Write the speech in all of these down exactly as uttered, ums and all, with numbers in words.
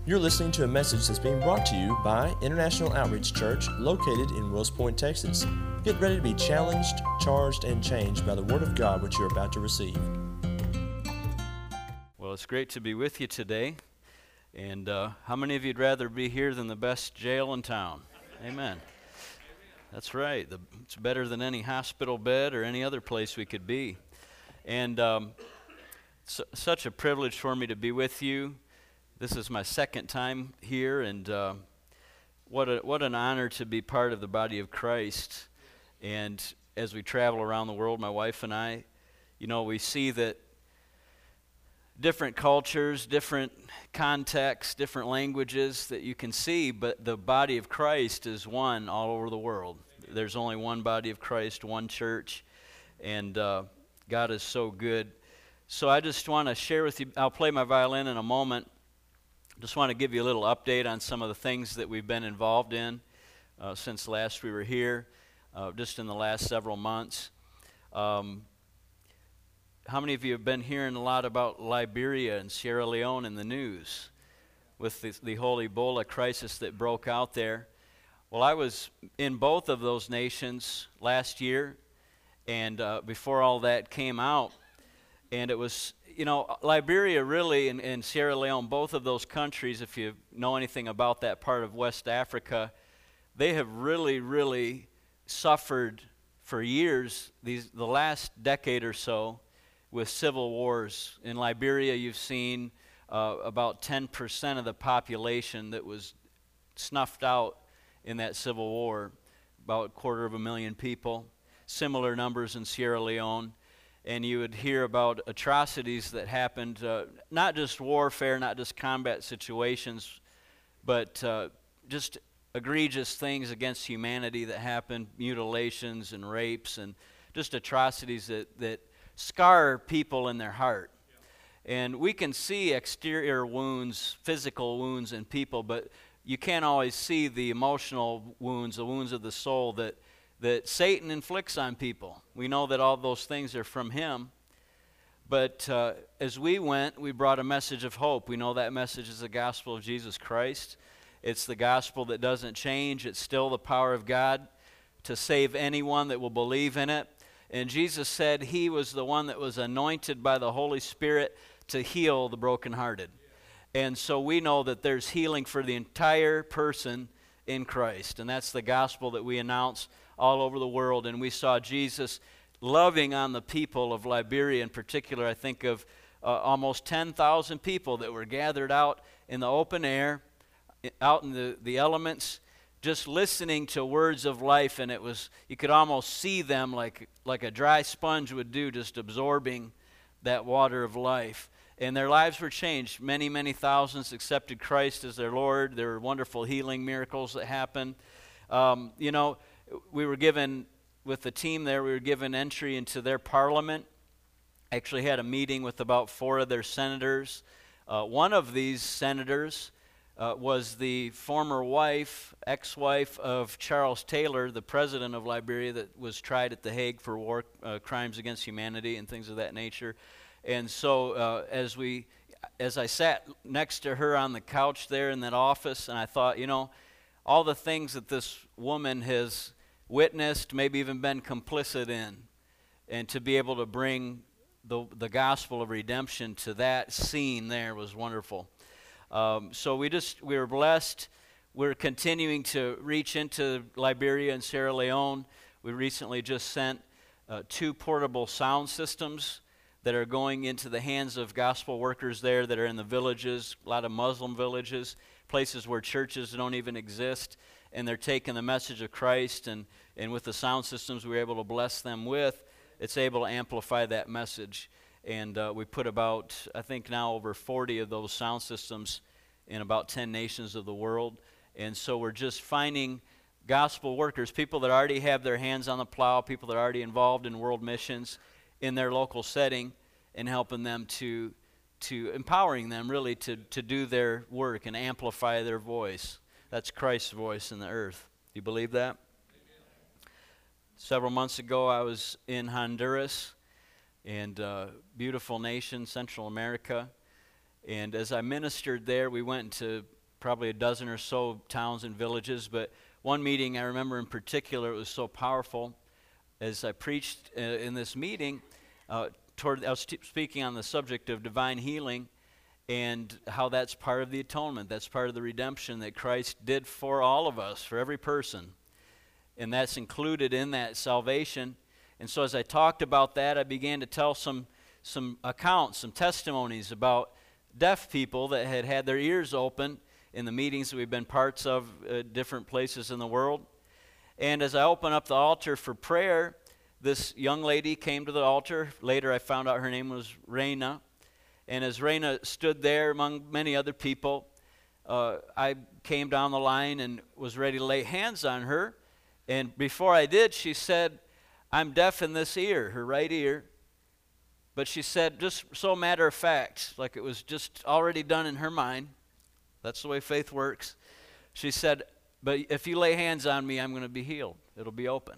You're listening to a message that's being brought to you by International Outreach Church, located in Wills Point, Texas. Get ready to be challenged, charged, and changed by the Word of God which you're about to receive. Well, it's great to be with you today. And uh, how many of you'd rather be here than the best jail in town? Amen. That's right. The, it's better than any hospital bed or any other place we could be. And um, it's such a privilege for me to be with you. This is my second time here, and uh, what a, what an honor to be part of the body of Christ. And as we travel around the world, my wife and I, you know, we see that different cultures, different contexts, different languages that you can see, but the body of Christ is one all over the world. There's only one body of Christ, one church, and uh, God is so good. So I just want to share with you, I'll play my violin in a moment. Just want to give you a little update on some of the things that we've been involved in uh, since last we were here, uh, just in the last several months. Um, how many of you have been hearing a lot about Liberia and Sierra Leone in the news with the, the whole Ebola crisis that broke out there? Well, I was in both of those nations last year, and uh, before all that came out, and it was, you know, Liberia really and, and Sierra Leone, both of those countries, if you know anything about that part of West Africa, they have really, really suffered for years, these the last decade or so, with civil wars. In Liberia, you've seen uh, about ten percent of the population that was snuffed out in that civil war, about a quarter of a million people. Similar numbers in Sierra Leone. And you would hear about atrocities that happened, uh, not just warfare, not just combat situations, but uh, just egregious things against humanity that happened, mutilations and rapes and just atrocities that, that scar people in their heart. Yeah. And we can see exterior wounds, physical wounds in people, but you can't always see the emotional wounds, the wounds of the soul that that Satan inflicts on people. We know that all those things are from him. But uh, as we went, we brought a message of hope. We know that message is the gospel of Jesus Christ. It's the gospel that doesn't change. It's still the power of God to save anyone that will believe in it. And Jesus said he was the one that was anointed by the Holy Spirit to heal the brokenhearted. And so we know that there's healing for the entire person in Christ. And that's the gospel that we announce all over the world. And we saw Jesus loving on the people of Liberia in particular. I think of uh, almost ten thousand people that were gathered out in the open air, out in the, the elements, just listening to words of life. And it was, you could almost see them like, like a dry sponge would do, just absorbing that water of life. And their lives were changed. Many, many thousands accepted Christ as their Lord. There were wonderful healing miracles that happened. Um, you know, we were given, with the team there, we were given entry into their parliament. Actually had a meeting with about four of their senators. Uh, one of these senators uh, was the former wife, ex-wife of Charles Taylor, the president of Liberia that was tried at The Hague for war uh, crimes against humanity and things of that nature. And so uh, as we, as I sat next to her on the couch there in that office, and I thought, you know, all the things that this woman has witnessed, maybe even been complicit in, and to be able to bring the the gospel of redemption to that scene there was wonderful. Um, so we just, we were blessed. We're continuing to reach into Liberia and Sierra Leone. We recently just sent uh, two portable sound systems that are going into the hands of gospel workers there that are in the villages, a lot of Muslim villages, places where churches don't even exist, and they're taking the message of Christ, and, and with the sound systems we were able to bless them with, it's able to amplify that message. And uh, we put about, I think now over forty of those sound systems in about ten nations of the world. And so we're just finding gospel workers, people that already have their hands on the plow, people that are already involved in world missions in their local setting, and helping them to, to empowering them really to, to do their work and amplify their voice. That's Christ's voice in the earth. Do you believe that? Amen. Several months ago, I was in Honduras, and uh, beautiful nation, Central America. And as I ministered there, we went into probably a dozen or so towns and villages, but one meeting I remember in particular, it was so powerful. As I preached uh, in this meeting, uh, toward I was t- speaking on the subject of divine healing and how that's part of the atonement. That's part of the redemption that Christ did for all of us, for every person. And that's included in that salvation. And so as I talked about that, I began to tell some some accounts, some testimonies about deaf people that had had their ears open in the meetings that we've been parts of uh, different places in the world. And as I opened up the altar for prayer, this young lady came to the altar. Later I found out her name was Raina. And as Raina stood there among many other people, uh, I came down the line and was ready to lay hands on her. And before I did, she said, "I'm deaf in this ear," her right ear. But she said, just so matter of fact, like it was just already done in her mind. That's the way faith works. She said, "But if you lay hands on me, I'm going to be healed. It'll be open."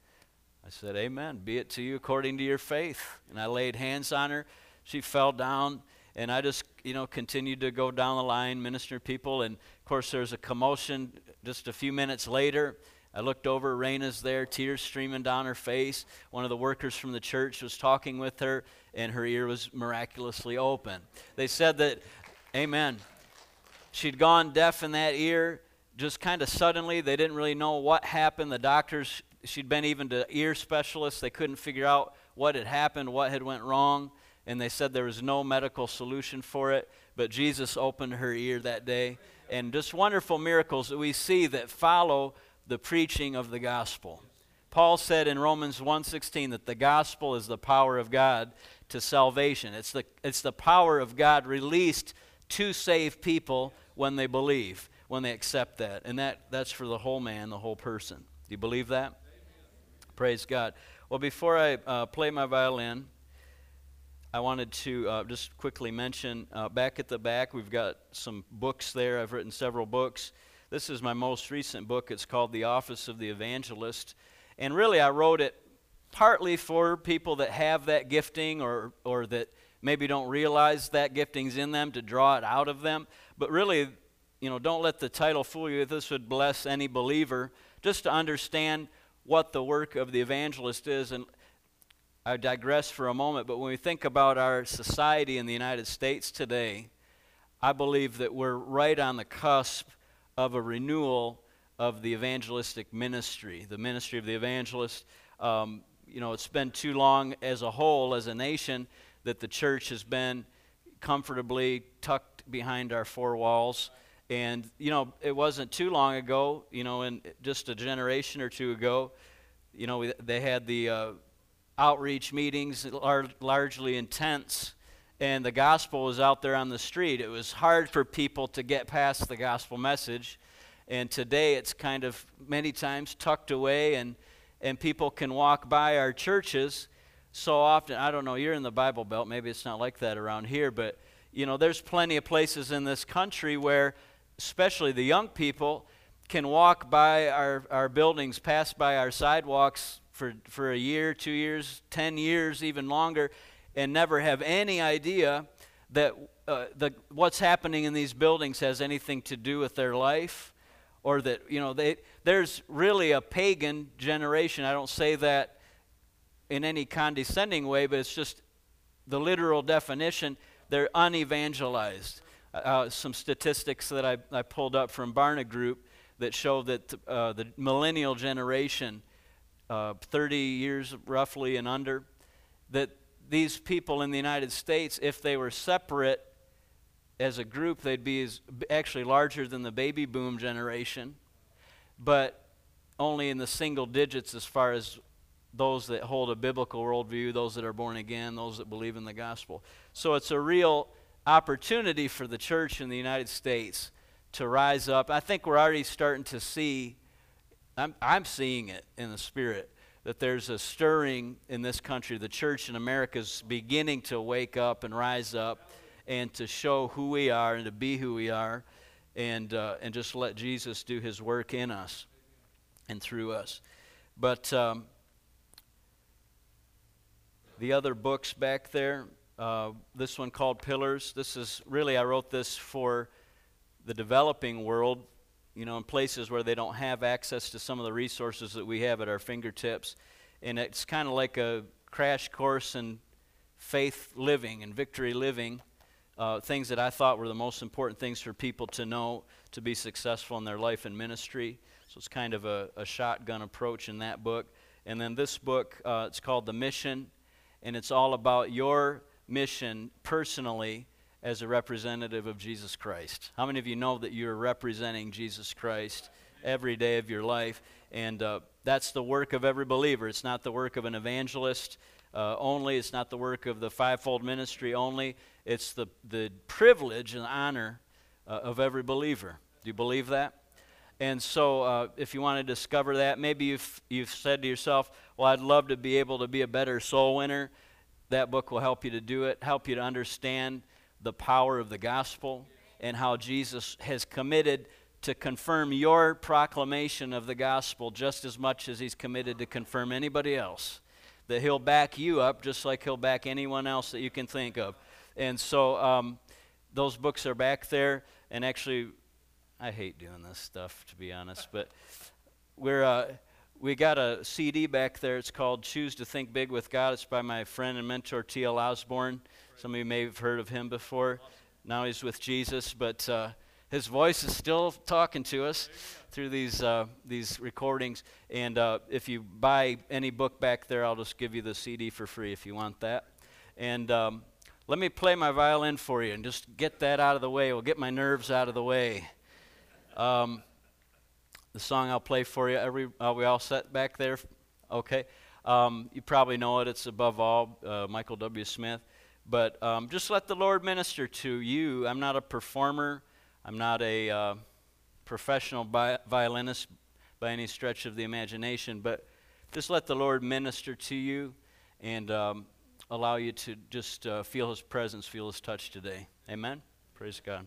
I said, "Amen. Be it to you according to your faith." And I laid hands on her. She fell down, and I just, you know, continued to go down the line, minister to people. And, of course, there was a commotion just a few minutes later. I looked over, Raina's there, tears streaming down her face. One of the workers from the church was talking with her, and her ear was miraculously open. They said that, amen, she'd gone deaf in that ear just kind of suddenly. They didn't really know what happened. The doctors, she'd been even to ear specialists. They couldn't figure out what had happened, what had went wrong. And they said there was no medical solution for it. But Jesus opened her ear that day. And just wonderful miracles that we see that follow the preaching of the gospel. Paul said in Romans one sixteen that the gospel is the power of God to salvation. It's the, it's the power of God released to save people when they believe, when they accept that. And that, that's for the whole man, the whole person. Do you believe that? Amen. Praise God. Well, before I uh, play my violin, I wanted to uh, just quickly mention, uh, back at the back, we've got some books there. I've written several books. This is my most recent book. It's called The Office of the Evangelist. And really, I wrote it partly for people that have that gifting or, or that maybe don't realize that gifting's in them, to draw it out of them. But really, you know, don't let the title fool you. This would bless any believer, just to understand what the work of the evangelist is. And I digress for a moment, but when we think about our society in the United States today, I believe that we're right on the cusp of a renewal of the evangelistic ministry, the ministry of the evangelist. Um, you know, it's been too long as a whole, as a nation, that the church has been comfortably tucked behind our four walls. And, you know, it wasn't too long ago, you know, in just a generation or two ago, you know, we, they had the uh, outreach meetings, lar- largely intense, and the gospel was out there on the street. It was hard for people to get past the gospel message. And today it's kind of many times tucked away, and, and people can walk by our churches so often. I don't know, you're in the Bible Belt, maybe it's not like that around here, but you know, there's plenty of places in this country where especially the young people can walk by our, our buildings, pass by our sidewalks for, for a year, two years, ten years, even longer, and never have any idea that uh, the, what's happening in these buildings has anything to do with their life, or that, you know, they, there's really a pagan generation. I don't say that in any condescending way, but it's just the literal definition. They're unevangelized. Uh, some statistics that I, I pulled up from Barna Group that show that uh, the millennial generation, uh, thirty years roughly and under, that these people in the United States, if they were separate as a group, they'd be as, actually larger than the baby boom generation, but only in the single digits as far as those that hold a biblical worldview, those that are born again, those that believe in the gospel. So it's a real opportunity for the church in the United States to rise up. I think we're already starting to see, I'm, I'm seeing it in the spirit, that there's a stirring in this country. The church in America is beginning to wake up and rise up and to show who we are and to be who we are, and uh, and just let Jesus do his work in us and through us. But um, the other books back there, uh, this one called Pillars, this is really, I wrote this for the developing world, you know, in places where they don't have access to some of the resources that we have at our fingertips. And it's kind of like a crash course in faith living and victory living, uh, things that I thought were the most important things for people to know to be successful in their life and ministry. So it's kind of a, a shotgun approach in that book. And then this book, uh, it's called The Mission, and it's all about your mission personally as a representative of Jesus Christ. How many of you know that you're representing Jesus Christ every day of your life? And uh, that's the work of every believer. It's not the work of an evangelist uh, only. It's not the work of the fivefold ministry only. It's the, the privilege and honor uh, of every believer. Do you believe that? And so uh, if you want to discover that, maybe you've, you've said to yourself, well, I'd love to be able to be a better soul winner. That book will help you to do it, help you to understand the power of the gospel and how Jesus has committed to confirm your proclamation of the gospel just as much as he's committed to confirm anybody else. That he'll back you up just like he'll back anyone else that you can think of. And so um, those books are back there. And actually, I hate doing this stuff, to be honest, but we're uh, we got a C D back there. It's called Choose to Think Big with God. It's by my friend and mentor, T L Osborne. Some of you may have heard of him before. Now he's with Jesus, but uh, his voice is still talking to us through these uh, these recordings. And uh, if you buy any book back there, I'll just give you the C D for free if you want that. And um, let me play my violin for you and just get that out of the way. We'll get my nerves out of the way. Um, the song I'll play for you, every, are we all set back there? Okay. Um, you probably know it. It's Above All, uh, Michael W. Smith. But um, just let the Lord minister to you. I'm not a performer. I'm not a uh, professional bi- violinist by any stretch of the imagination. But just let the Lord minister to you and um, allow you to just uh, feel his presence, feel his touch today. Amen? Praise God.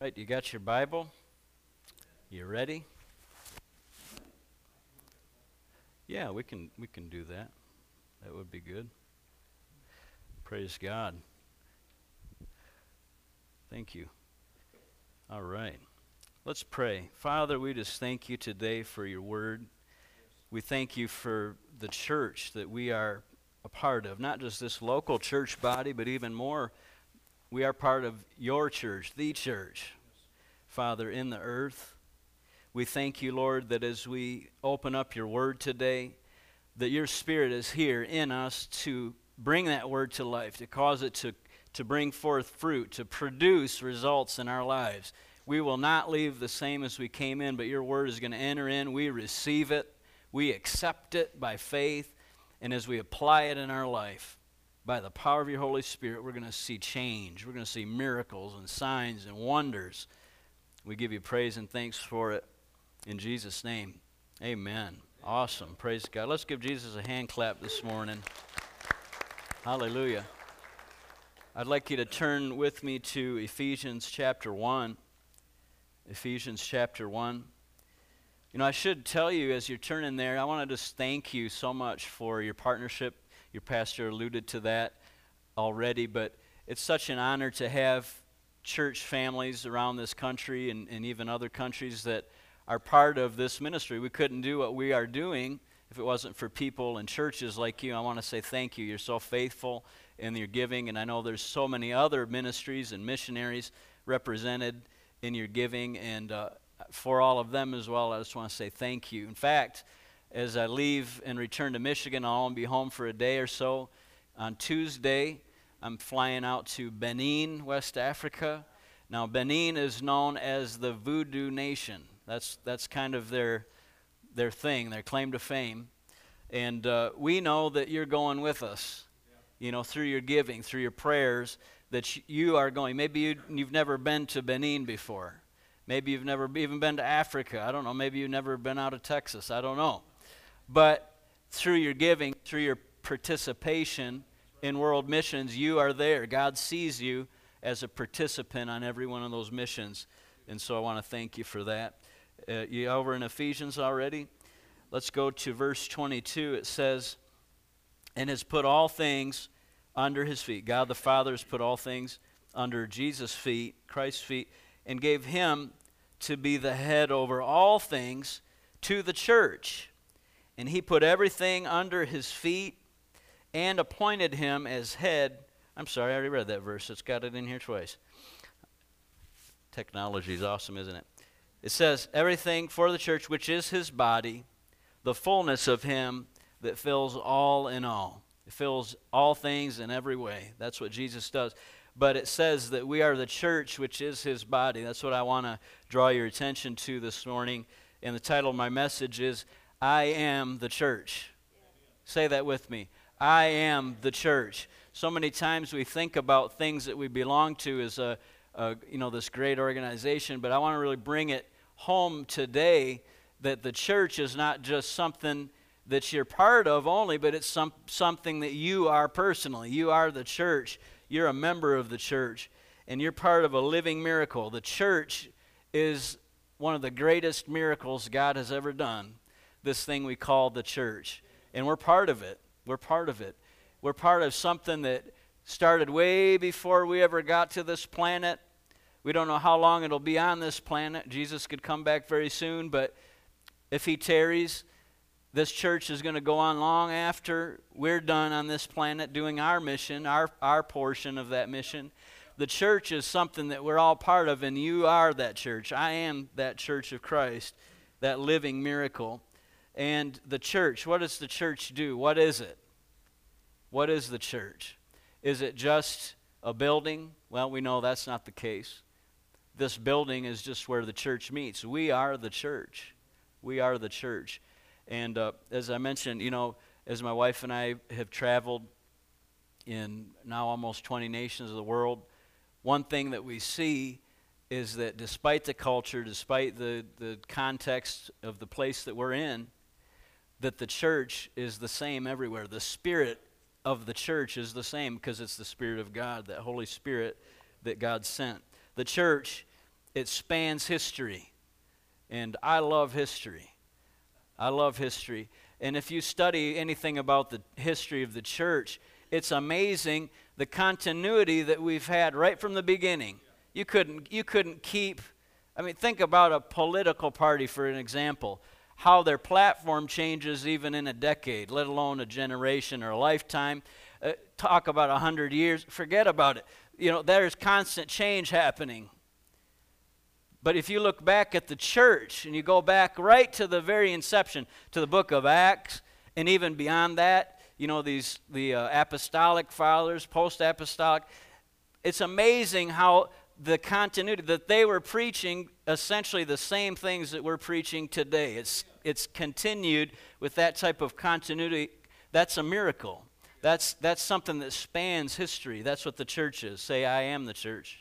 Right, you got your Bible? You ready? Yeah, we can we can do that. That would be good. Praise God. Thank you. All right. Let's pray. Father, we just thank you today for your word. We thank you for the church that we are a part of, not just this local church body, but even more, we are part of your church, the church, Father, in the earth. We thank you, Lord, that as we open up your word today, that your Spirit is here in us to bring that word to life, to cause it to, to bring forth fruit, to produce results in our lives. We will not leave the same as we came in, but your word is going to enter in. We receive it. We accept it by faith. And as we apply it in our life, by the power of your Holy Spirit, we're going to see change. We're going to see miracles and signs and wonders. We give you praise and thanks for it. In Jesus' name, amen. Awesome. Praise God. Let's give Jesus a hand clap this morning. Hallelujah. I'd like you to turn with me to Ephesians chapter one. Ephesians chapter one. You know, I should tell you as you're turning there, I want to just thank you so much for your partnership. Your pastor alluded to that already, but it's such an honor to have church families around this country and, and even other countries that are part of this ministry. We couldn't do what we are doing if it wasn't for people and churches like you. I want to say thank you. You're so faithful in your giving, and I know there's so many other ministries and missionaries represented in your giving, and uh, for all of them as well, I just want to say thank you. In fact, as I leave and return to Michigan, I'll only be home for a day or so. On Tuesday, I'm flying out to Benin, West Africa. Now, Benin is known as the Voodoo Nation. That's that's kind of their their thing, their claim to fame. And uh, we know that you're going with us, you know, through your giving, through your prayers, that you are going. Maybe you, you've never been to Benin before. Maybe you've never even been to Africa. I don't know. Maybe you've never been out of Texas. I don't know. But through your giving, through your participation in world missions, you are there. God sees you as a participant on every one of those missions. And so I want to thank you for that. Uh, you over in Ephesians already? Let's go to verse twenty-two. It says, and has put all things under his feet. God the Father has put all things under Jesus' feet, Christ's feet, and gave him to be the head over all things to the church. And he put everything under his feet and appointed him as head. I'm sorry, I already read that verse. It's got it in here twice. Technology is awesome, isn't it? It says, everything for the church, which is his body, the fullness of him that fills all in all. It fills all things in every way. That's what Jesus does. But it says that we are the church, which is his body. That's what I want to draw your attention to this morning. And the title of my message is, I am the church. Say that with me. I am the church. So many times we think about things that we belong to as a, a you know, this great organization, but I want to really bring it home today that the church is not just something that you're part of only, but it's some, something that you are personally. You are the church. You're a member of the church, and you're part of a living miracle. The church is one of the greatest miracles God has ever done, this thing we call the church. And we're part of it. We're part of it. We're part of something that started way before we ever got to this planet. We don't know how long it'll be on this planet. Jesus could come back very soon, but if he tarries, this church is going to go on long after we're done on this planet doing our mission, our, our portion of that mission. The church is something that we're all part of, and you are that church. I am that church of Christ, that living miracle. And the church, what does the church do? What is it? What is the church? Is it just a building? Well, we know that's not the case. This building is just where the church meets. We are the church. We are the church. And uh, as I mentioned, you know, as my wife and I have traveled in now almost twenty nations of the world, one thing that we see is that despite the culture, despite the, the context of the place that we're in, that the church is the same everywhere. The spirit of the church is the same because it's the Spirit of God, that Holy Spirit that God sent. The church it spans history. And I love history. I love history. And if you study anything about the history of the church, it's amazing the continuity that we've had right from the beginning. You couldn't, you couldn't keep, I mean, think about a political party, for an example, how their platform changes even in a decade, let alone a generation or a lifetime. Uh, talk about a hundred years, forget about it. You know, there's constant change happening. But if you look back at the church, and you go back right to the very inception, to the book of Acts, and even beyond that, you know, these the uh, apostolic fathers, post-apostolic, it's amazing how the continuity, that they were preaching essentially the same things that we're preaching today. It's, it's continued with that type of continuity. That's a miracle. That's, that's something that spans history. That's what the church is. Say, I am the church.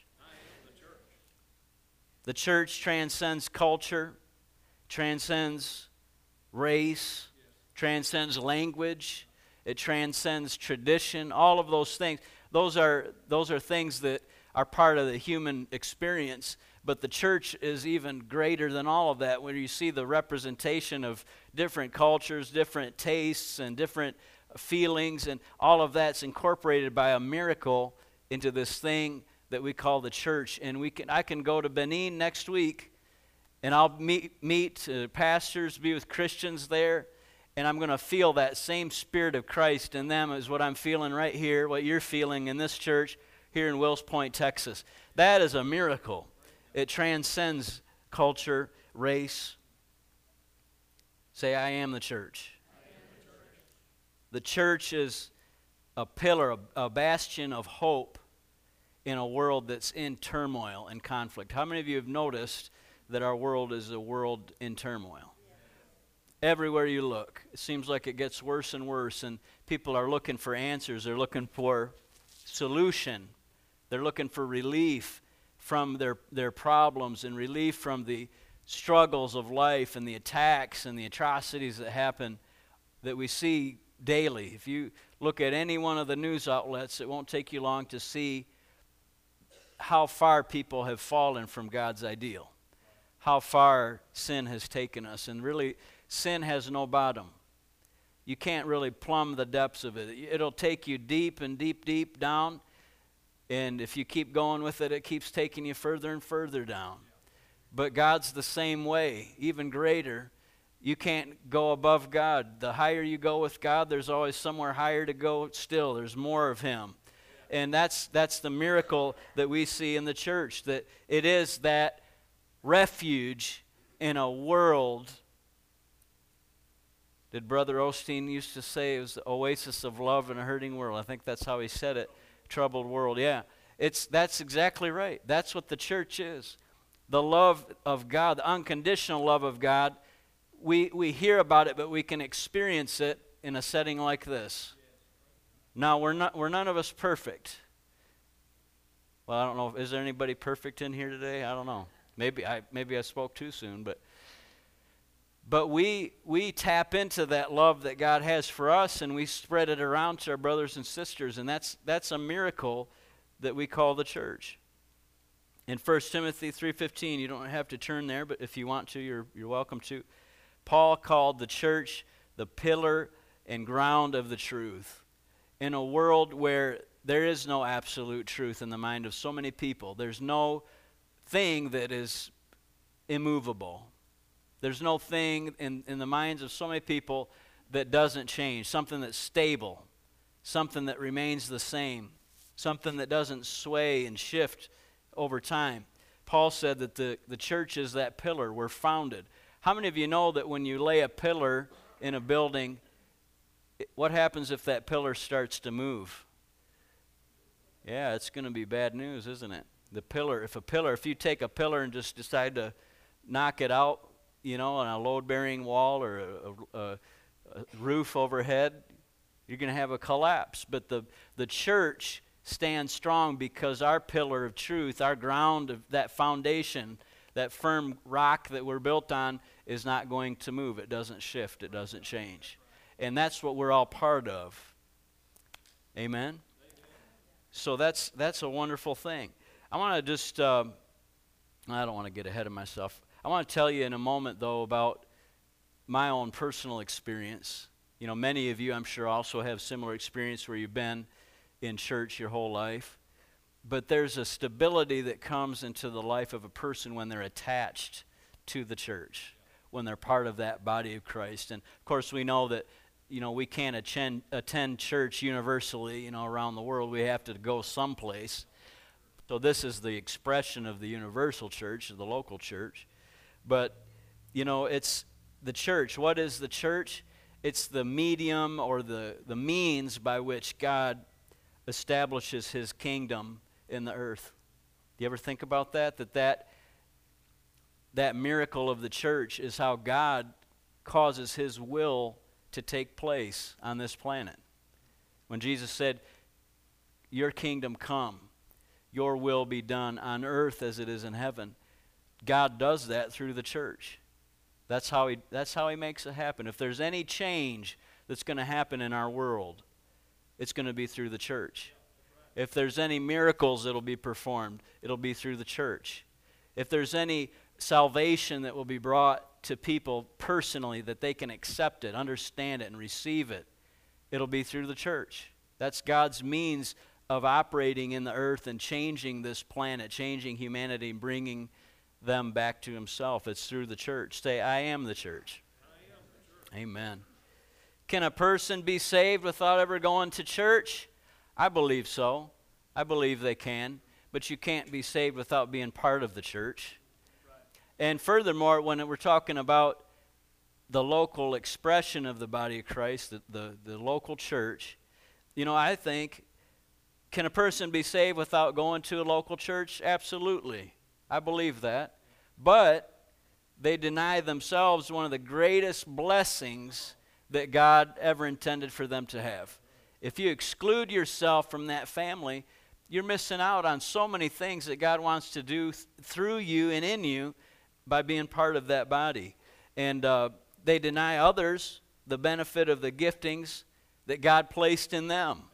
The church transcends culture, transcends race, transcends language, it transcends tradition, all of those things. Those are, those are things that are part of the human experience, but the church is even greater than all of that, where you see the representation of different cultures, different tastes, and different feelings, and all of that's incorporated by a miracle into this thing that we call the church. And we can I can go to Benin next week, and I'll meet meet uh, pastors, be with Christians there, and I'm going to feel that same spirit of Christ in them as what I'm feeling right here, what you're feeling in this church here in Wills Point, Texas. That is a miracle. It transcends culture, race. Say, I am the church. I am the church. The church is a pillar, a, a bastion of hope in a world that's in turmoil and conflict. How many of you have noticed that our world is a world in turmoil? Yeah. Everywhere you look, it seems like it gets worse and worse, and people are looking for answers. They're looking for solution. They're looking for relief from their, their problems, and relief from the struggles of life and the attacks and the atrocities that happen that we see daily. If you look at any one of the news outlets, it won't take you long to see how far people have fallen from God's ideal, how far sin has taken us. And really, sin has no bottom. You can't really plumb the depths of it. It'll take you deep and deep, deep down, and if you keep going with it, it keeps taking you further and further down. But God's the same way, even greater. You can't go above God. The higher you go with God, there's always somewhere higher to go still. There's more of Him. And that's that's the miracle that we see in the church, that it is that refuge in a world. Did Brother Osteen used to say it was the oasis of love in a hurting world? I think that's how he said it, troubled world. Yeah, it's that's exactly right. That's what the church is. The love of God, the unconditional love of God. We, we hear about it, but we can experience it in a setting like this. Now, we're not we're none of us perfect. Well, I don't know. Is there anybody perfect in here today? I don't know. Maybe I maybe I spoke too soon, but but we we tap into that love that God has for us, and we spread it around to our brothers and sisters, and that's that's a miracle that we call the church. In First Timothy three fifteen, you don't have to turn there, but if you want to, you're you're welcome to. Paul called the church the pillar and ground of the truth. In a world where there is no absolute truth in the mind of so many people, there's no thing that is immovable. There's no thing in, in the minds of so many people that doesn't change, something that's stable, something that remains the same, something that doesn't sway and shift over time. Paul said that the, the church is that pillar. We're founded. How many of you know that when you lay a pillar in a building, what happens if that pillar starts to move? Yeah, it's going to be bad news, isn't it? The pillar, if a pillar, if you take a pillar and just decide to knock it out, you know, on a load-bearing wall or a, a, a roof overhead, you're going to have a collapse. But the, the church stands strong because our pillar of truth, our ground of that foundation, that firm rock that we're built on is not going to move. It doesn't shift. It doesn't change. And that's what we're all part of. Amen? Amen. So that's that's a wonderful thing. I want to just uh, I don't want to get ahead of myself. I want to tell you in a moment, though, about my own personal experience. You know, many of you, I'm sure, also have similar experience where you've been in church your whole life. But there's a stability that comes into the life of a person when they're attached to the church, when they're part of that body of Christ. And, of course, we know that, you know, we can't attend, attend church universally, you know, around the world. We have to go someplace. So this is the expression of the universal church, the local church. But, you know, it's the church. What is the church? It's the medium or the, the means by which God establishes his kingdom in the earth. Do you ever think about that? That that, that miracle of the church is how God causes his will to take place on this planet. When Jesus said, your kingdom come, your will be done on earth as it is in heaven, God does that through the church. That's how he, that's how he makes it happen. If there's any change that's going to happen in our world, it's going to be through the church. If there's any miracles that will be performed, it'll be through the church. If there's any salvation that will be brought to people personally, that they can accept it, understand it, and receive it, it'll be through the church. That's God's means of operating in the earth and changing this planet, changing humanity, and bringing them back to himself. It's through the church. Say, I am the church. I am the church. Amen. Can a person be saved without ever going to church? I believe so. I believe they can. But you can't be saved without being part of the church. Right. And furthermore, when we're talking about the local expression of the body of Christ, the, the, the local church, you know, I think, can a person be saved without going to a local church? Absolutely. I believe that. But they deny themselves one of the greatest blessings that God ever intended for them to have. If you exclude yourself from that family, you're missing out on so many things that God wants to do th- through you and in you by being part of that body. And uh, they deny others the benefit of the giftings that God placed in them.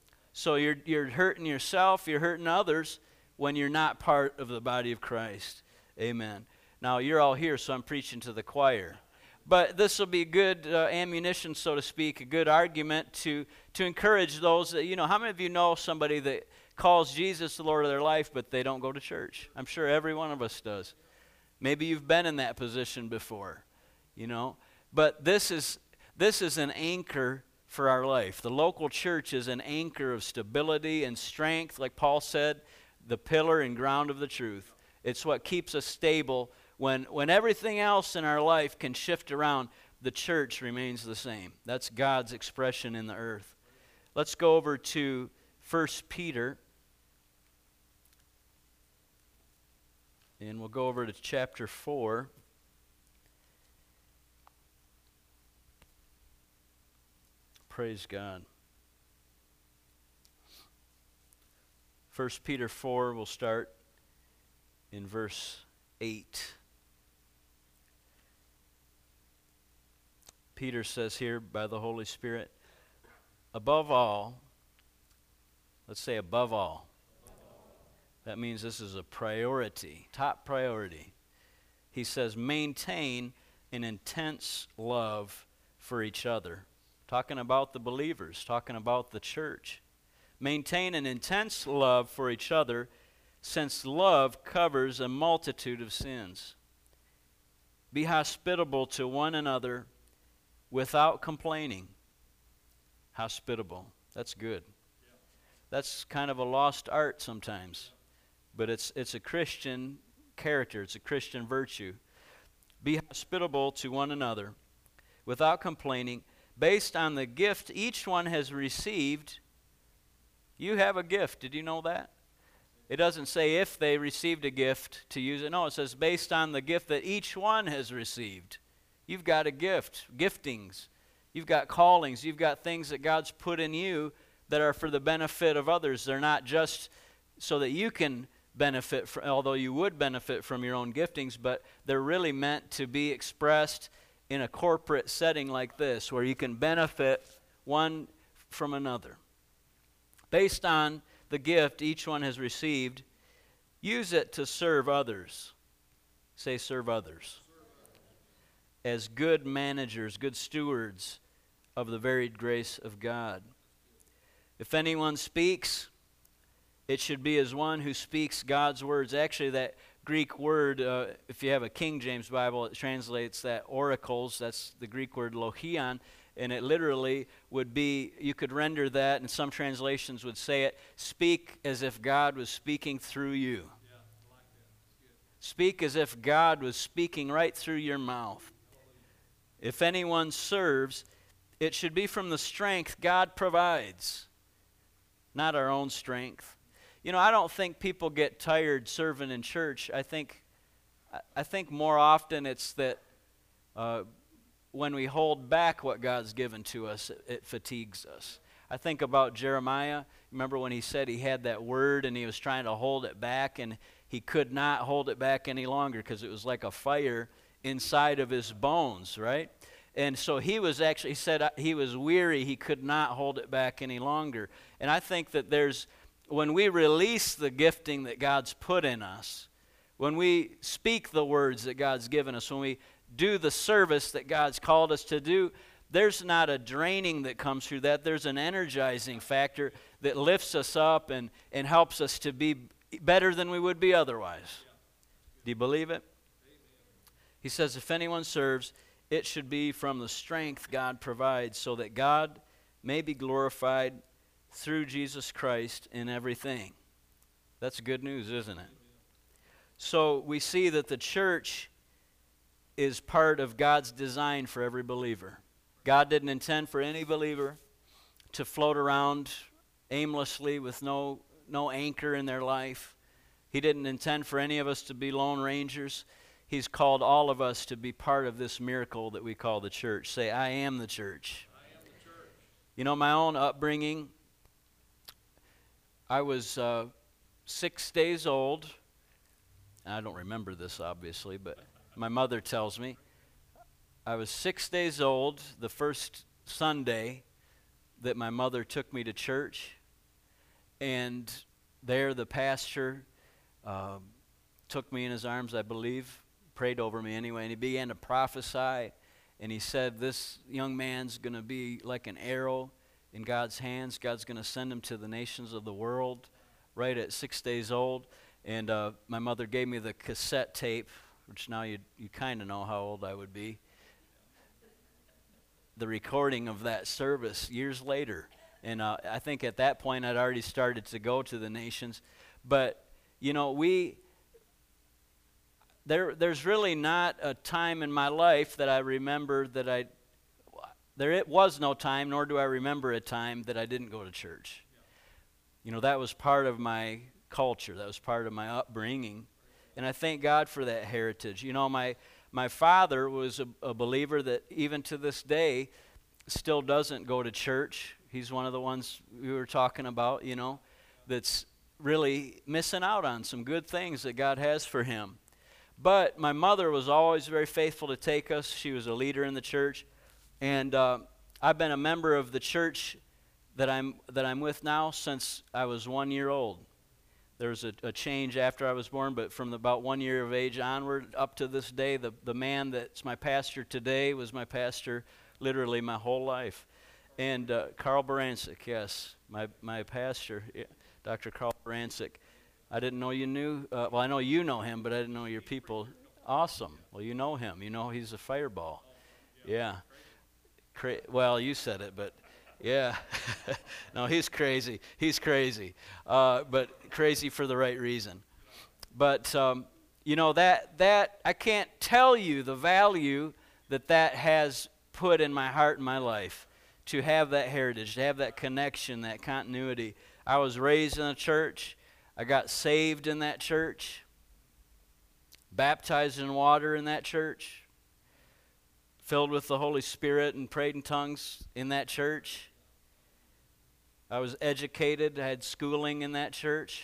So you're you're hurting yourself, you're hurting others when you're not part of the body of Christ. Amen. Now, you're all here, so I'm preaching to the choir. But this will be good uh, ammunition, so to speak, a good argument to, to encourage those that, you know, how many of you know somebody that calls Jesus the Lord of their life, but they don't go to church? I'm sure every one of us does. Maybe you've been in that position before, you know. But this is this is an anchor for our life. The local church is an anchor of stability and strength, like Paul said, the pillar and ground of the truth. It's what keeps us stable. When, when everything else in our life can shift around, the church remains the same. That's God's expression in the earth. Let's go over to First Peter. And we'll go over to chapter four. Praise God. First Peter four, we'll start in verse eight. Peter says here by the Holy Spirit, above all, let's say above all. That means this is a priority, top priority. He says, maintain an intense love for each other. Talking about the believers, talking about the church. Maintain an intense love for each other, since love covers a multitude of sins. Be hospitable to one another without complaining. Hospitable. That's good. Yeah. That's kind of a lost art sometimes. But it's it's a Christian character. It's a Christian virtue. Be hospitable to one another without complaining, based on the gift each one has received. You have a gift. Did you know that? It doesn't say if they received a gift to use it. No, it says based on the gift that each one has received. You've got a gift, giftings. You've got callings. You've got things that God's put in you that are for the benefit of others. They're not just so that you can benefit, from, although you would benefit from your own giftings, but they're really meant to be expressed in a corporate setting like this, where you can benefit one from another. Based on the gift each one has received, use it to serve others. Say, serve others. As good managers, good stewards of the varied grace of God. If anyone speaks, it should be as one who speaks God's words. Actually, that Greek word, uh, if you have a King James Bible, it translates that oracles. That's the Greek word lohion. And it literally would be, you could render that, and some translations would say it, speak as if God was speaking through you. Yeah, I like that. Speak as if God was speaking right through your mouth. If anyone serves, it should be from the strength God provides, not our own strength. You know, I don't think people get tired serving in church. I think, I think more often it's that uh, when we hold back what God's given to us, it, it fatigues us. I think about Jeremiah. Remember when he said he had that word and he was trying to hold it back, and he could not hold it back any longer because it was like a fire inside of his bones, right? And so he was actually, he said he was weary, he could not hold it back any longer. And I think that there's, when we release the gifting that God's put in us, when we speak the words that God's given us, when we do the service that God's called us to do, there's not a draining that comes through that. There's an energizing factor that lifts us up and, and helps us to be better than we would be otherwise. Do you believe it? He says, if anyone serves, it should be from the strength God provides, so that God may be glorified through Jesus Christ in everything. That's good news, isn't it? So we see that the church is part of God's design for every believer. God didn't intend for any believer to float around aimlessly with no, no anchor in their life. He didn't intend for any of us to be lone rangers. He's called all of us to be part of this miracle that we call the church. Say, I am the church. I am the church. You know, my own upbringing, I was uh, six days old. I don't remember this, obviously, but my mother tells me. I was six days old the first Sunday that my mother took me to church. And there the pastor uh, took me in his arms, I believe, prayed over me anyway, and he began to prophesy, and he said, this young man's going to be like an arrow in God's hands. God's going to send him to the nations of the world right at six days old. And uh, my mother gave me the cassette tape, which now you you kind of know how old I would be, the recording of that service years later. And uh, I think at that point I'd already started to go to the nations. But, you know, we... There, there's really not a time in my life that I remember that I, there it was no time, nor do I remember a time that I didn't go to church. You know, that was part of my culture. That was part of my upbringing. And I thank God for that heritage. You know, my, my father was a, a believer that even to this day still doesn't go to church. He's one of the ones we were talking about, you know, that's really missing out on some good things that God has for him. But my mother was always very faithful to take us. She was a leader in the church. And uh, I've been a member of the church that I'm that I'm with now since I was one year old. There was a, a change after I was born, but from about one year of age onward up to this day, the, the man that's my pastor today was my pastor literally my whole life. And uh, Carl Barancic, yes, my, my pastor, Doctor Carl Barancic. I didn't know you knew, uh, well, I know you know him, but I didn't know your people. Awesome. Well, you know him. You know he's a fireball. Yeah. Cra- well, you said it, but yeah. No, he's crazy. He's crazy. Uh, but crazy for the right reason. But, um, you know, that, that, I can't tell you the value that that has put in my heart and my life, to have that heritage, to have that connection, that continuity. I was raised in a church. I got saved in that church, baptized in water in that church, filled with the Holy Spirit and prayed in tongues in that church. I was educated, I had schooling in that church.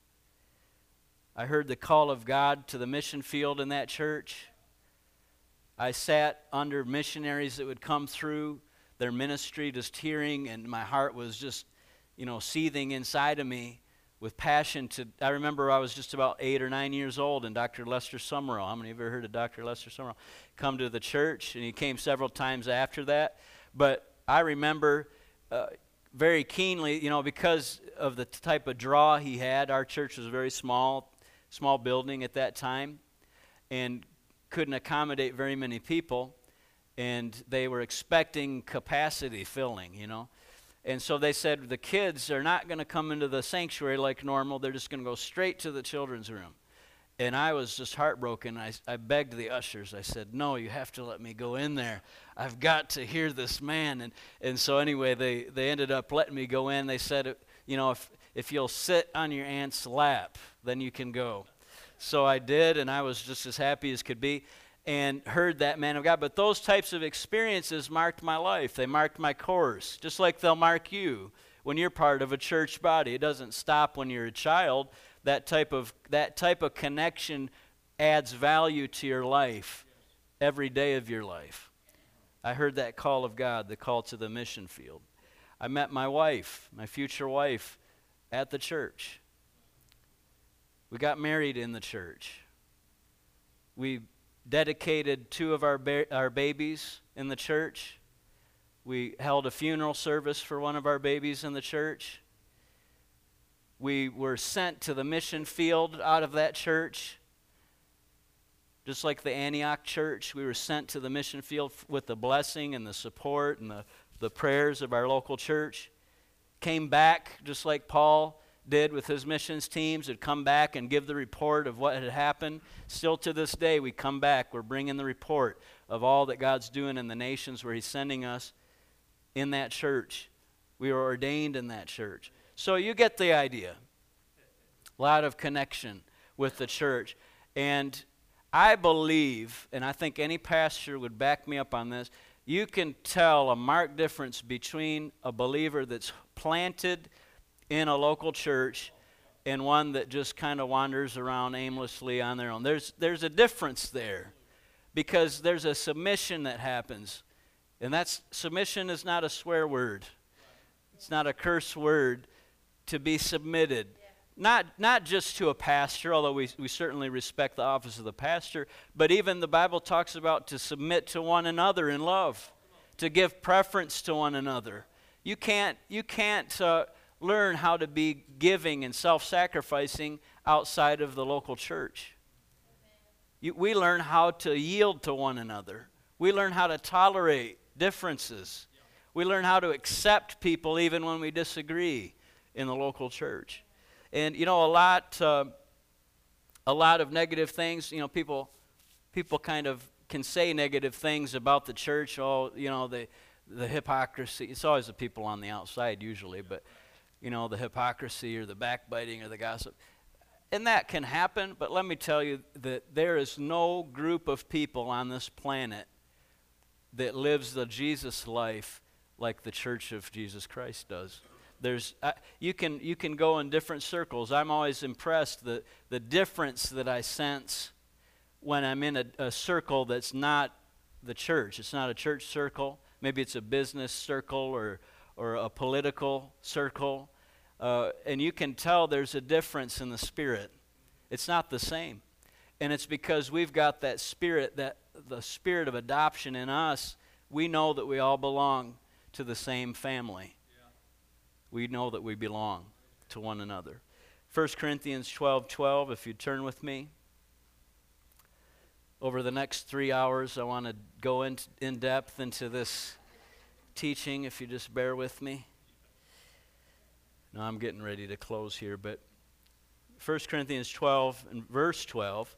I heard the call of God to the mission field in that church. I sat under missionaries that would come through their ministry, just hearing, and my heart was just, you know, seething inside of me with passion to, I remember I was just about eight or nine years old, and Doctor Lester Summerall, how many of you ever heard of Doctor Lester Summerall, come to the church, and he came several times after that. But I remember uh, very keenly, you know, because of the type of draw he had. Our church was a very small, small building at that time, and couldn't accommodate very many people, and they were expecting capacity filling, you know. And so they said the kids are not going to come into the sanctuary like normal. They're just going to go straight to the children's room. And I was just heartbroken. I, I begged the ushers. I said, no, you have to let me go in there. I've got to hear this man. And and so anyway, they, they ended up letting me go in. They said, you know, if, if you'll sit on your aunt's lap, then you can go. So I did, and I was just as happy as could be, and heard that man of God. But those types of experiences marked my life. They marked my course, just like they'll mark you when you're part of a church body. It doesn't stop when you're a child. That type of that type of connection adds value to your life every day of your life. I heard that call of God, the call to the mission field. I met my wife, my future wife, at the church. We got married in the church. We dedicated two of our ba- our babies in the church. We held a funeral service for one of our babies in the church. We were sent to the mission field out of that church. Just like the Antioch church, we were sent to the mission field f- with the blessing and the support and the, the prayers of our local church. Came back just like Paul did with his missions teams, would come back and give the report of what had happened. Still to this day, we come back, we're bringing the report of all that God's doing in the nations where he's sending us in that church. We were ordained in that church. So you get the idea. A lot of connection with the church. And I believe, and I think any pastor would back me up on this, you can tell a marked difference between a believer that's planted in a local church and one that just kind of wanders around aimlessly on their own. There's there's a difference there, because there's a submission that happens. And that's submission is not a swear word. It's not a curse word. To be submitted. Not not just to a pastor, although we, we certainly respect the office of the pastor, but even the Bible talks about to submit to one another in love, to give preference to one another. You can't you can't uh, learn how to be giving and self-sacrificing outside of the local church. You, we learn how to yield to one another. We learn how to tolerate differences. We learn how to accept people even when we disagree in the local church. And you know, a lot uh, a lot of negative things, you know, people people kind of can say negative things about the church. Oh, you know, the the hypocrisy. It's always the people on the outside usually, but you know, the hypocrisy or the backbiting or the gossip. And that can happen, but let me tell you that there is no group of people on this planet that lives the Jesus life like the Church of Jesus Christ does. There's uh, you can you can go in different circles. I'm always impressed the the difference that I sense when I'm in a, a circle that's not the church. It's not a church circle. Maybe it's a business circle or or a political circle, uh, and you can tell there's a difference in the spirit. It's not the same, and it's because we've got that spirit, that the spirit of adoption in us. We know that we all belong to the same family. We know that we belong to one another. First Corinthians twelve twelve, if you turn with me. Over the next three hours, I want to go in, in depth into this teaching, if you just bear with me. Now I'm getting ready to close here, but First Corinthians twelve and verse twelve,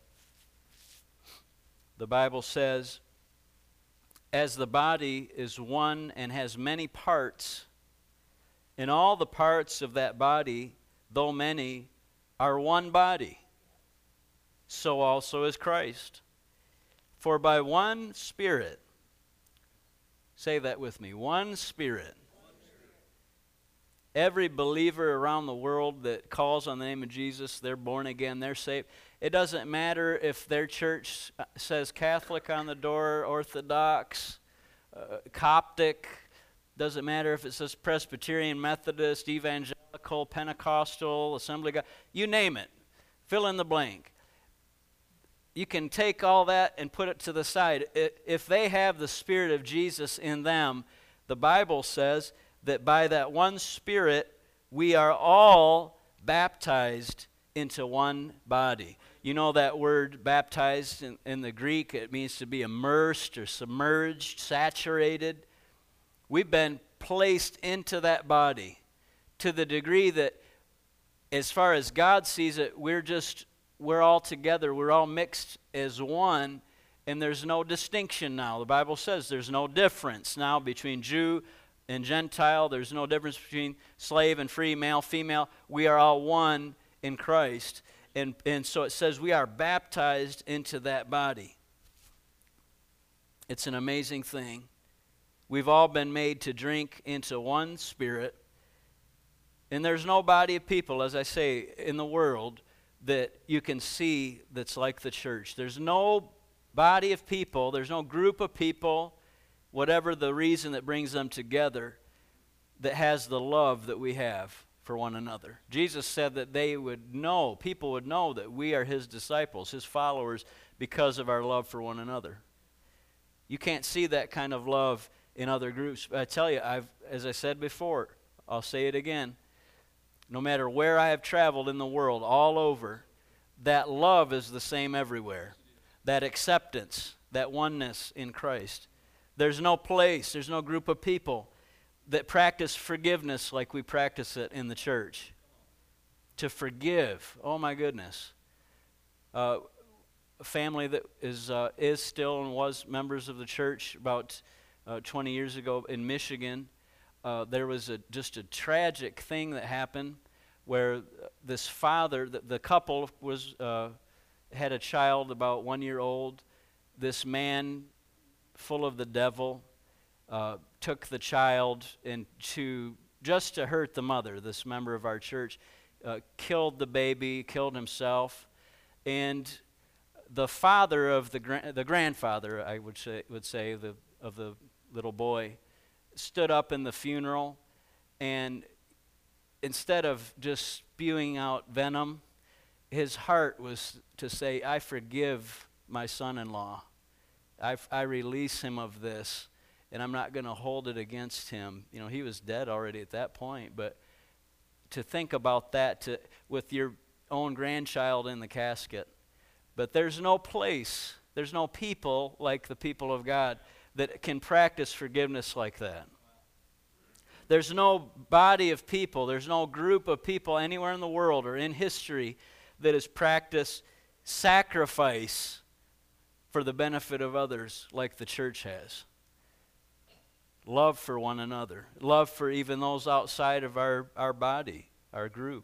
the Bible says, as the body is one and has many parts, and all the parts of that body, though many, are one body, so also is Christ. For by one Spirit, say that with me, one Spirit, every believer around the world that calls on the name of Jesus, they're born again, they're saved. It doesn't matter if their church says Catholic on the door, Orthodox, uh, Coptic. Doesn't matter if it says Presbyterian, Methodist, Evangelical. evangelical, Pentecostal, Assembly of God, you name it, fill in the blank. You can take all that and put it to the side. If they have the Spirit of Jesus in them, the Bible says that by that one Spirit, we are all baptized into one body. You know that word baptized in, in the Greek, it means to be immersed or submerged, saturated. We've been placed into that body to the degree that as far as God sees it, we're just, we're all together, we're all mixed as one, and there's no distinction now. The Bible says there's no difference now between Jew and Gentile. There's no difference between slave and free, male, female. We are all one in Christ. And, and so it says we are baptized into that body. It's an amazing thing. We've all been made to drink into one Spirit. And there's no body of people, as I say, in the world that you can see that's like the church. There's no body of people, there's no group of people, whatever the reason that brings them together, that has the love that we have for one another. Jesus said that they would know, people would know that we are His disciples, His followers, because of our love for one another. You can't see that kind of love in other groups. I tell you, I've, as I said before, I'll say it again, no matter where I have traveled in the world, all over, that love is the same everywhere. That acceptance, that oneness in Christ. There's no place, there's no group of people that practice forgiveness like we practice it in the church. To forgive, oh my goodness. Uh, a family that is uh, is still and was members of the church about uh, twenty years ago in Michigan. Uh, there was a, just a tragic thing that happened where this father, the, the couple was uh, had a child about one year old. This man, full of the devil, uh, took the child and to just to hurt the mother. This member of our church uh, killed the baby, killed himself, and the father of the gra- the grandfather, I would say, would say the of the little boy, stood up in the funeral, and instead of just spewing out venom, his heart was to say, I forgive my son-in-law. I, I release him of this, and I'm not going to hold it against him. You know, he was dead already at that point, but to think about that to with your own grandchild in the casket. But there's no place, there's no people like the people of God that can practice forgiveness like that. There's no body of people, there's no group of people anywhere in the world or in history that has practiced sacrifice for the benefit of others like the church has. Love for one another. Love for even those outside of our, our body, our group.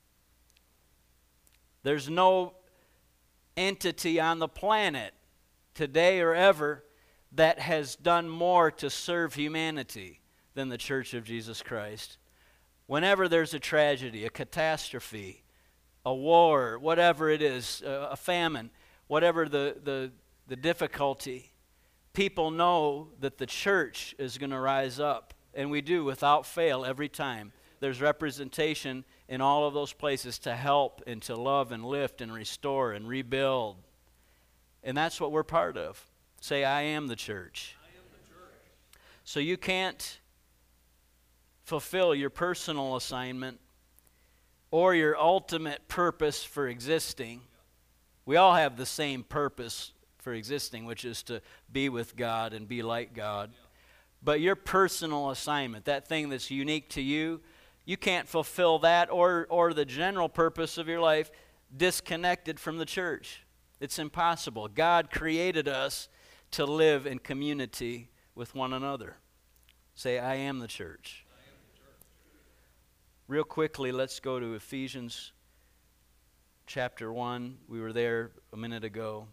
There's no entity on the planet today or ever that has done more to serve humanity than the Church of Jesus Christ. Whenever there's a tragedy, a catastrophe, a war, whatever it is, a, a famine, whatever the, the, the difficulty, people know that the church is going to rise up. And we do without fail every time. There's representation in all of those places to help and to love and lift and restore and rebuild. And that's what we're part of. Say, I am the church. I am the church. So you can't fulfill your personal assignment or your ultimate purpose for existing. We all have the same purpose for existing, which is to be with God and be like God. But your personal assignment, that thing that's unique to you, you can't fulfill that or, or the general purpose of your life disconnected from the church. It's impossible. God created us to live in community with one another. Say, I am the church. I am the church. Real quickly, let's go to Ephesians chapter one. We were there a minute ago.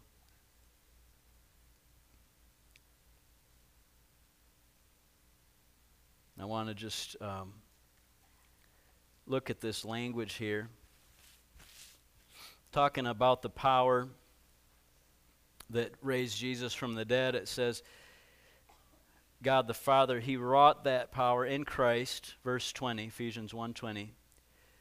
I want to just um, look at this language here. Talking about the power that raised Jesus from the dead. It says, God the Father, He wrought that power in Christ, verse twenty, Ephesians one twenty,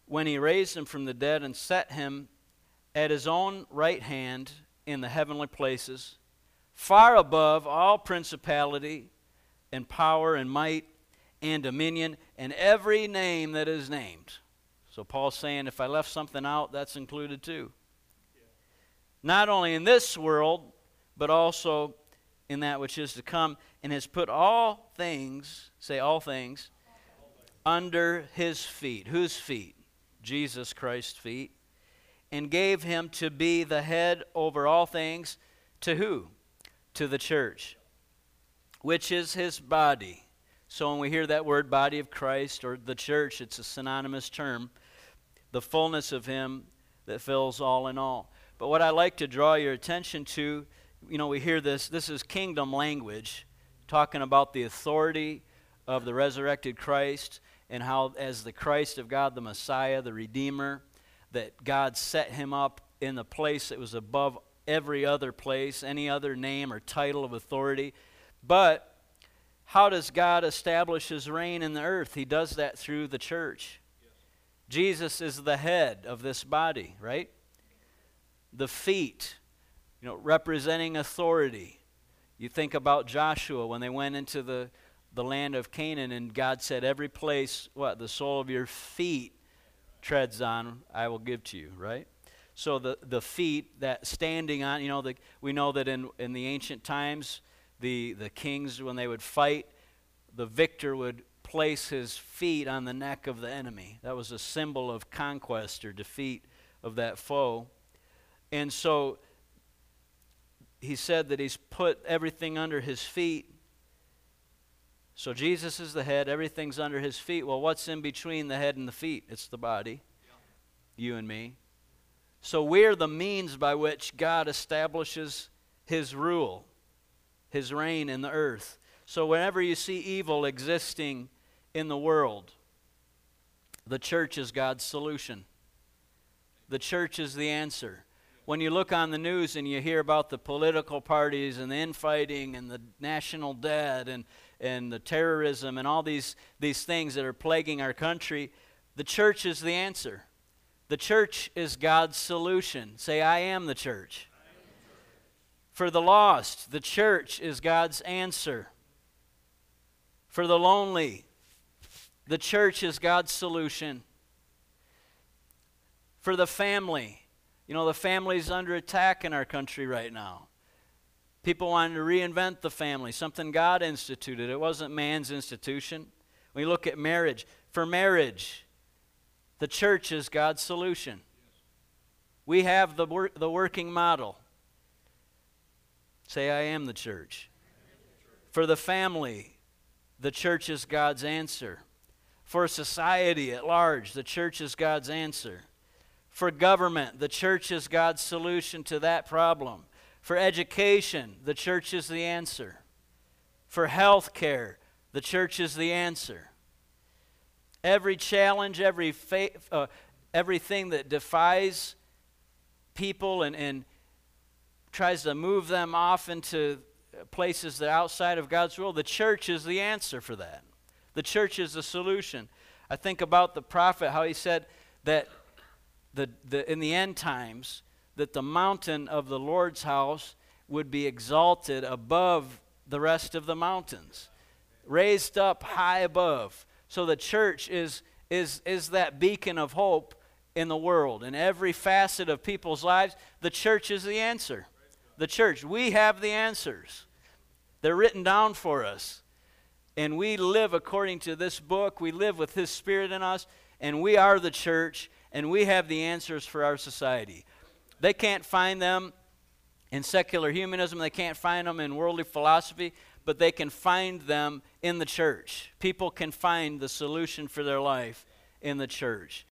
when he raised him from the dead and set him at his own right hand in the heavenly places, far above all principality and power and might and dominion and every name that is named. So Paul's saying if I left something out, that's included too. Yeah. Not only in this world, but also in that which is to come, and has put all things, say all things, all things. under his feet. Whose feet? Jesus Christ's feet. And gave him to be the head over all things. To who? To the church, which is his body. So when we hear that word body of Christ or the church, it's a synonymous term. The fullness of him that fills all in all. But what I like to draw your attention to, you know, we hear this, this is kingdom language, talking about the authority of the resurrected Christ and how as the Christ of God, the Messiah, the Redeemer, that God set him up in the place that was above every other place, any other name or title of authority. But how does God establish his reign in the earth? He does that through the church. Yes. Jesus is the head of this body, right? The feet, you know, representing authority. You think about Joshua when they went into the, the land of Canaan and God said, every place, what, the sole of your feet treads on, I will give to you, right? So the, the feet that standing on, you know, the, we know that in, in the ancient times, the, the kings, when they would fight, the victor would place his feet on the neck of the enemy. That was a symbol of conquest or defeat of that foe. And so he said that he's put everything under his feet. So Jesus is the head, everything's under his feet. Well, what's in between the head and the feet? It's the body, yeah. You and me. So we're the means by which God establishes his rule, his reign in the earth. So whenever you see evil existing in the world, the church is God's solution. The church is the answer. When you look on the news and you hear about the political parties and the infighting and the national debt and, and the terrorism and all these, these things that are plaguing our country, the church is the answer. The church is God's solution. Say, I am the church. I am the church. For the lost, the church is God's answer. For the lonely, the church is God's solution. For the family, you know, the family's under attack in our country right now. People wanting to reinvent the family, something God instituted. It wasn't man's institution. When you look at marriage, for marriage, the church is God's solution. We have the, wor- the working model. Say, I am the church. For the family, the church is God's answer. For society at large, the church is God's answer. For government, the church is God's solution to that problem. For education, the church is the answer. For health care, the church is the answer. Every challenge, every fa- uh, everything that defies people and, and tries to move them off into places that are outside of God's will, the church is the answer for that. The church is the solution. I think about the prophet, how he said that the, the in the end times, that the mountain of the Lord's house would be exalted above the rest of the mountains, raised up high above. So the church is, is, is that beacon of hope in the world. In every facet of people's lives, the church is the answer. The church, we have the answers. They're written down for us. And we live according to this book. We live with His Spirit in us. And we are the church. And we have the answers for our society. They can't find them in secular humanism. They can't find them in worldly philosophy. But they can find them in the church. People can find the solution for their life in the church.